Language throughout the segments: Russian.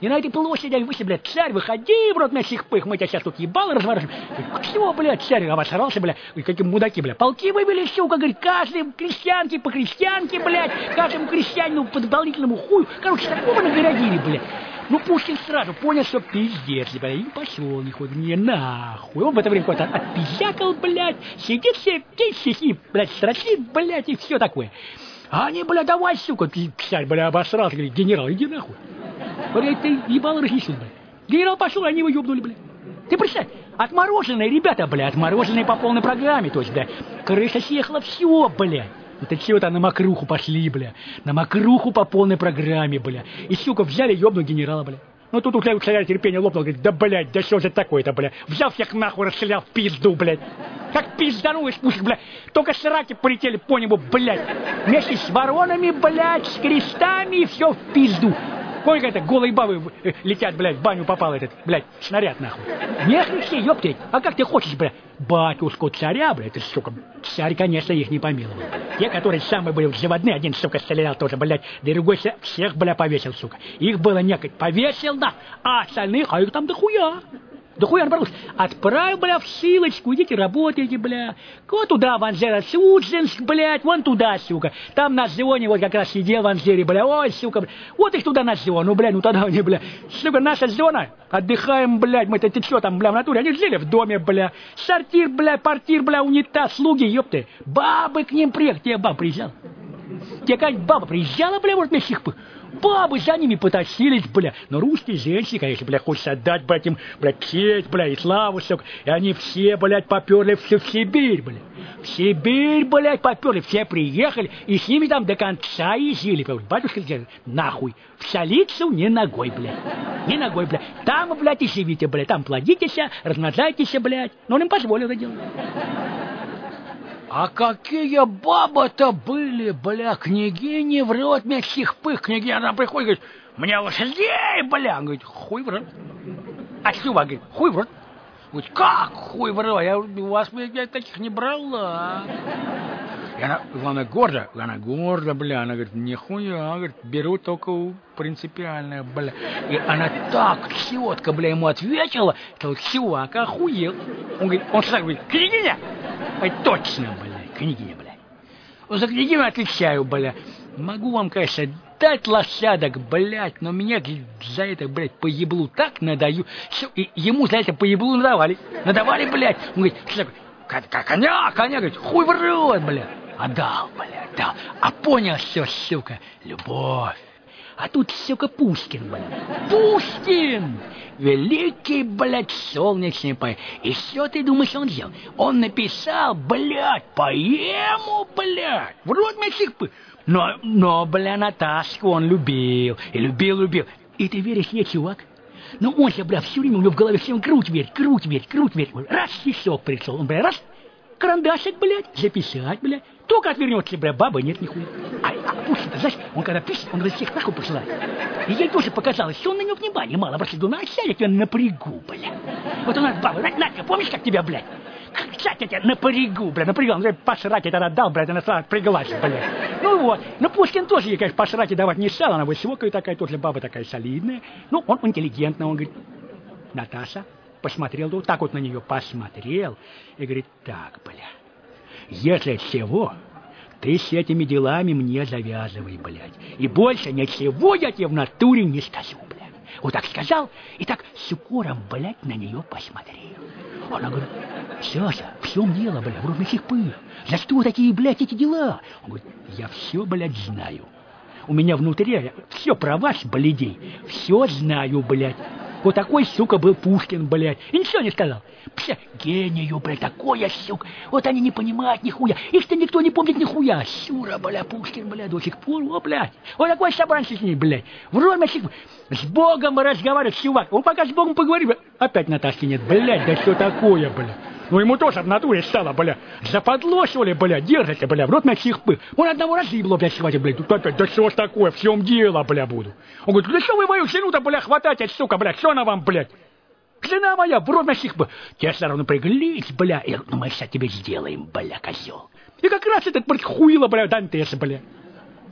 И на этой площади они вышли, блядь, царь, выходи, в рот мясих пых, мы тебя сейчас тут ебало разворошим. Чего, блядь, царь обосрался, блядь, какие мудаки, блядь. Полки вывели, сука, говорит, каждой крестьянке по крестьянке, блядь, каждому крестьянину по дополнительному хую. Короче, такого нагородили, блядь. Ну, Пушкин сразу понял, что пиздец, блядь, и пошел, нихуя, не нахуй. Он в это время какой-то отпизякал, блядь, сидит все, птички, блядь, строчит, блядь, и все такое. А они, блядь, давай, сука, царь, блядь, обосрался, говорит, генерал, иди нахуй. Блядь, ты ебало разнесут, блядь. Генерал пошел, они его ебнули, блядь. Ты представь, отмороженные ребята, блядь, отмороженные по полной программе, то есть, блядь, крыша съехала, все, блядь. Это чего-то на мокруху пошли, бля. На мокруху по полной программе, бля. И, сука, взяли ёбну генерала, бля. Ну тут у царя терпение лопнуло, говорит, да, блядь, да что же такое-то, бля. Взял всех нахуй, расстрелял в пизду, блядь. Как пизданулый спуск, бля. Только сраки полетели по небу, блядь. Вместе с воронами, блядь, с крестами, и все в пизду. Сколько это голые бабы летят, блядь, в баню попал этот, блядь, снаряд, нахуй. Нехрен все, ёптать. А как ты хочешь, блядь, батюшку царя, блядь, ты, сука, царь, конечно, их не помиловал. Те, которые самые были заводные, один, сука, стрелял тоже, блядь, другой всех, блядь, повесил, сука. Их было некогда, повесил, да, а остальных, а их там дохуя. Да хуя, наоборот, отправь, бля, в ссылочку, идите работайте, бля. Вот туда, в Анжеро-Судженск, блядь, вон туда, сука. Там на зоне вот как раз сидел в Анжере, бля, ой, сука, бля. Вот их туда на зону, бля, ну тогда они, бля. Сука, наша зона, отдыхаем, блядь, мы-то, ты что там, бля, в натуре? Они жили в доме, бля. Сортир, бля, портир, бля, унитаз, слуги, ёпты. Бабы к ним приехали, тебе баба приезжала. Тебе какая-нибудь баба приезжала, бля, может, месих бы. Бабы за ними потащились, бля. Но русские женщины, конечно, бля, хочется отдать, блядь, им, блядь, честь, бля, и славу, сука. И они все, блядь, поперли в Сибирь, бля. В Сибирь, блядь, поперли, все приехали, и с ними там до конца и жили. Батюшка сказал, нахуй, в столицу не ногой, блядь. Не ногой, блядь. Там, блядь, и живите, блядь, там плодитесь, размножайтесь, блядь. Но он им позволил это делать. А какие бабы-то были, бля, княгини в рот мясих пых, княгиня, она приходит, говорит, мне лошадей, бля, он говорит, хуй в рот. А Сюва говорит, хуй в рот. Говорит, как хуй в рот? Я говорю, у вас, я таких не брала. И она, главное, гордо, бля, она говорит, нихуя, говорит, беру только у принципиальная, бля. И она так четко, бля, ему ответила, что чувак охуел. Он говорит, он сразу говорит, княгиня? Ой, точно, бля, княгиня, бля. Вот за княгиню отвечаю, бля. Могу вам, конечно, дать лошадок, блядь, но меня за это, блядь, по еблу так надаю. И ему за это по еблу надавали. Надавали, блядь. Он говорит, коня, говорит, хуй в рот, блядь. Отдал, блядь, дал. А понял все, сука, любовь. А тут, сука, Пушкин, блядь. Пушкин! Великий, блядь, солнечный поэт. И что ты думаешь, он сделал? Он написал, блядь, поэму, блядь. В рот мясих пых. Но, бля, Наташку он любил. И любил. И ты веришь, нет, чувак? Ну, он же, бля, все время у него в голове все круть вверх. Раз, стишок пришел. Он, бля, раз, карандашик, блядь, записать, блядь. Только отвернется, бля, бабы нет нихуя. А Пушкин, знаешь, он когда пишет, он всех нахуй посылает. И ей тоже показалось, что он на него внимания мало обратил. Ну, сядь, я тебя напрягу, бля. Вот у нас баба, Надька, помнишь, как тебя, блядь? Сядь, я тебя напрягу, бля, напрягал. Он пошрать это отдал, блядь, она сразу отпряглась, блядь. Ну вот, но Пушкин тоже ей, конечно, пошрать и давать не стал. Она высокая такая, тоже баба такая солидная. Ну, он интеллигентный, он говорит, Наташа, посмотрел, вот так вот на нее посмотрел и говорит, так, бля. Если всего, ты с этими делами мне завязывай, блядь. И больше ничего я тебе в натуре не скажу, блядь. Вот так сказал, и так с укором, блядь, на нее посмотрел. Она говорит, Саша, в чем дело, блядь, в рудных пых? За что такие, блядь, эти дела? Он говорит, я все, блядь, знаю. У меня внутри все про вас, блядей, все знаю, блядь. Вот такой, сука, был Пушкин, блядь. И ничего не сказал. Пся, гению, блядь, такой, сука. Вот они не понимают нихуя. Их-то никто не помнит нихуя. Сюра, блядь, Пушкин, блядь, до сих пор, о, блядь. Вот такой собранщик с ней, блядь. Вроде с Богом разговаривает, чувак. Он пока с Богом поговорит, опять Наташки нет, блядь, да что такое, блядь. Ну ему тоже в натуре стало, бля. Западло, что ли, бля, держите, бля, в рот мясих пых. Он одного разъебло, бля, схватит, бля. Тут опять, да что ж такое, в чем дело, бля, буду. Он говорит, да что вы мою жену-то, бля, хватаете, сука, бля, что она вам, блядь? Жена моя, в рот мясих пых. Те все равно напряглись, бля. И ну мы сейчас тебе сделаем, бля, козел. И как раз этот, блядь, хуило, бля, Дантес, бля.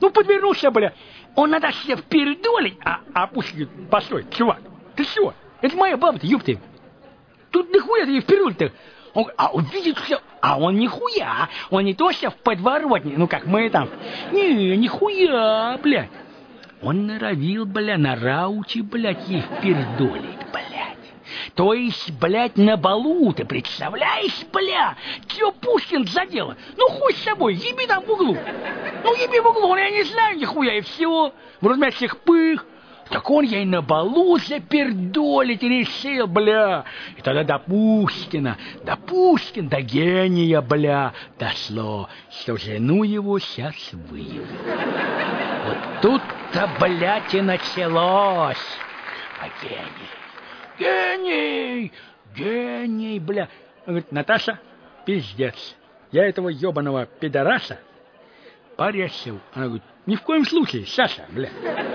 Ну, подвернулся, бля. Он надо себе впередолить. Пусть говорит, постой, чувак, ты что? Это моя баба-то, ёпты. Тут нихуя ты вперед-то. Он видит все. А он нихуя. Он не то что в подворотне, ну как мы там. Нихуя, блядь. Он норовил, бля, на рауте, блядь, ей впередолить, блядь. То есть, блядь, на балу, ты представляешь, бля? Чё Пушкин задело? Ну, хуй с собой, еби там в углу. Ну, еби в углу, я не знаю нихуя, и все. Вроде всех пых. Так он ей на балу запердолить решил, бля. И тогда до Пушкина, до гения, бля, дошло, что жену его сейчас выявил. Вот тут-то, блядь, и началось. А гений, бля. Он говорит, Наташа, пиздец. Я этого ебаного пидораса порезал. Она говорит, ни в коем случае, Саша, бля.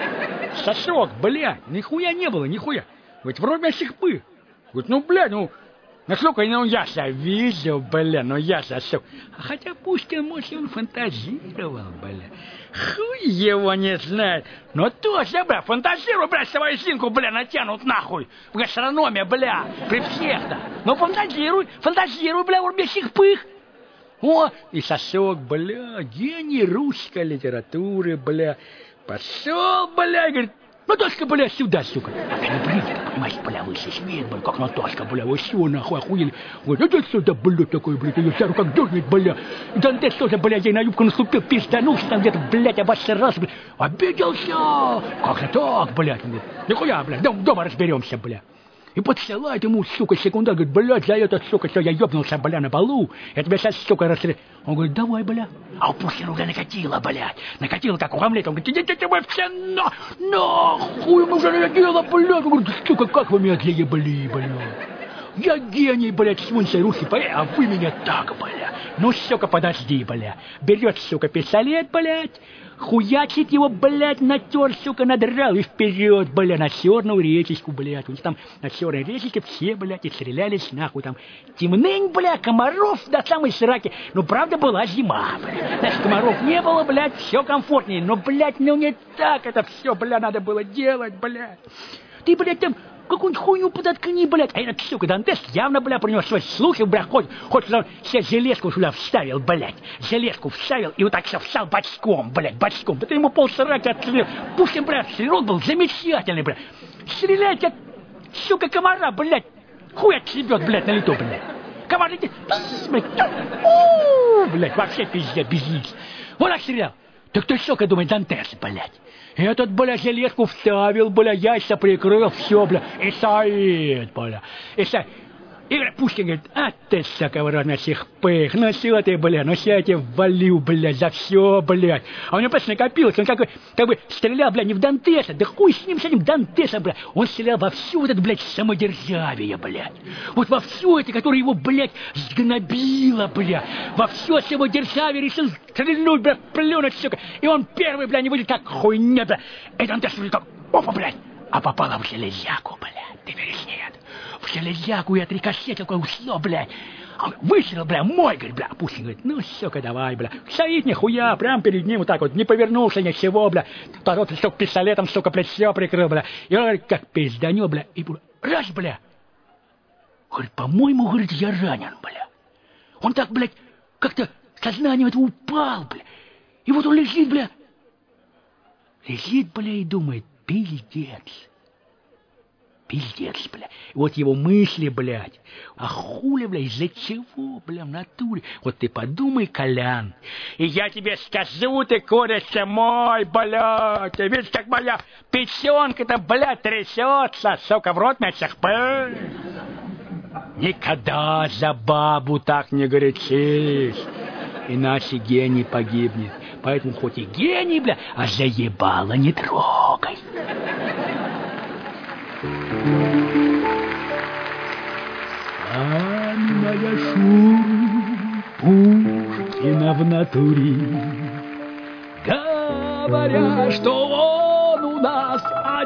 Сосок, блядь, нихуя не было, нихуя. Говорит, вроде всех пых. Говорит, ну, блядь, насколько я себя видел, бля, я сосок. Хотя Пушкин, может, он фантазировал, бля. Хуй его не знает. Но тоже, бля, фантазирую, бля, свою синку, бля, натянут нахуй. В гастрономе, бля, при всех-то. Ну, фантазируй, бля, вроде всех пых. О, и сосок, бля, гений русской литературы, бля. Пошел, бля, говорит, Наташка, бля, сюда, сука. А ты не принято, понимаешь, бля, вышли смеет, бля, как Наташка, бля, вы все, нахуй, охуели. Говорит, это что за, бля, такой, блядь, ее вся рука дернет, бля. И Дантес тоже, бля, ей на юбку наступил, пизданулся там где-то, блядь, обосрался, бля. Обиделся. Как же так, блядь? Нихуя, бля, дома разберемся, бля. И подсылает ему, сука, секундар, говорит, блядь, за это, сука, что я ёбнулся, бля, на балу, я тебя сейчас, сука, расстреляю. Он говорит, давай, бля. А у Пушкина уже накатило, блядь. Накатило, как у Гамлета. Он говорит, идите вы все нахуй, ему уже накатило, блядь. Он говорит, сука, как вы меня заебали, блядь. Я гений, блядь, свинься русский поэт, а вы меня так, блядь. Ну, сука, подожди, блядь. Берет, сука, пистолет, блядь. Хуячит его, блядь, натер, сука, надрал и вперед, блядь, на черную речечку, блядь. У них там на черной речечке все, блядь, и стрелялись нахуй там. Темнень, блядь, комаров до самой сраки. Ну, правда, была зима, блядь. Значит, комаров не было, блядь, все комфортнее. Но, блядь, не так это все, блядь, надо было делать, блядь. Ты, блядь, там какую-нибудь хуйню подоткни, блядь. А этот, сука, Дантес явно, блядь, про него свои слухи, блядь, хоть он себе железку сюда вставил, блядь. Железку вставил и вот так все встал бочком, блядь, бочком. Это ему полсраки отстрелил. Пушкин, блядь, стрелок был замечательный, блядь. Стреляет, как, сука, комара, блядь. Хуй отъебет, блядь, на лету, блядь. Комар летит, блядь, вообще пиздец, без лиц. Вот так стрелял. Так ты, сука, думает, Дантес, блядь. Этот, бля, железку вставил, бля, яйца прикрыл, все, бля, и стоит, бля, и стоит. И Пушкин говорит, а ты, сука, вроде всех пых, ну все ты, бля, ну все я тебе валю, блядь, за все, блядь. А у него просто накопилось, он как бы стрелял, бля, не в Дантеса, да хуй с этим Дантесом, бля. Он стрелял во всю вот это, блядь, самодержавие, блядь. Вот во все это, которое его, блядь, сгнобило, бля. Во все самодержавие решил стрельнуть, бля, плюнуть, сука. И он первый, бля, не выйдет, как хуйня, бля. И Дантес выйдет, как, опа, блядь, а попала в железяку, блядь, ты веришь, нет? В железяку и отрикошетил, как ушло, блядь. Выстрел, бля, мой, говорит, бля. Пушкин говорит, ну, сука, давай, бля. Стоит нихуя, прям перед ним вот так вот, не повернулся ничего, бля. Тот, сука, пистолетом, сука, блядь, все прикрыл, бля. И он говорит, как пизданет, бля. И раз, бля. Говорит, по-моему, говорит, я ранен, бля. Он так, блядь, как-то сознанием этого упал, бля. И вот он лежит, бля. Лежит, бля, и думает, пиздец. Пиздец, бля. Вот его мысли, блядь. А хули, бля, из-за чего, бля, в натуре? Вот ты подумай, Колян. И я тебе скажу, ты, курица мой, блядь. Ты видишь, как моя печенка-то, блядь, трясется, сука, в рот мясах. Никогда за бабу так не горячись. Иначе гений погибнет. Поэтому хоть и гений, бля, а заебало не трогай. Самая шум Пушкина в натуре, говоря, что он у нас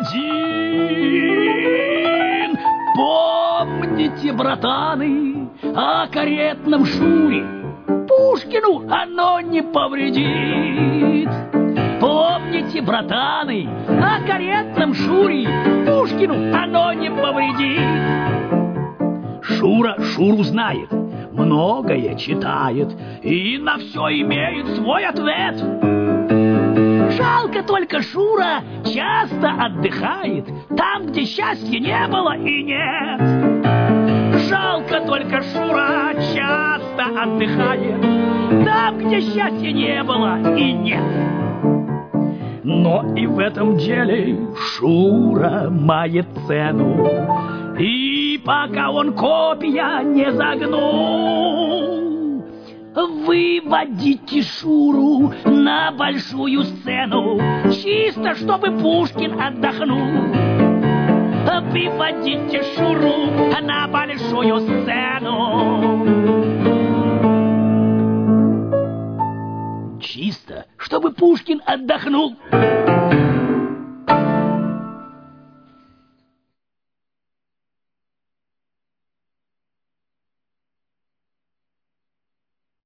один. Помните, братаны, о каретном шуре, Пушкину оно не повредит. Помните, братаны, о каретном Шуре Пушкину оно не повредит. Шура Шуру знает, многое читает и на все имеет свой ответ. Жалко только Шура часто отдыхает там, где счастья не было и нет. Жалко только Шура часто отдыхает там, где счастья не было и нет. Но и в этом деле Шура мает цену, и пока он копья не загнул, выводите Шуру на большую сцену, чисто чтобы Пушкин отдохнул. Выводите Шуру на большую сцену, чисто чтобы Пушкин отдохнул.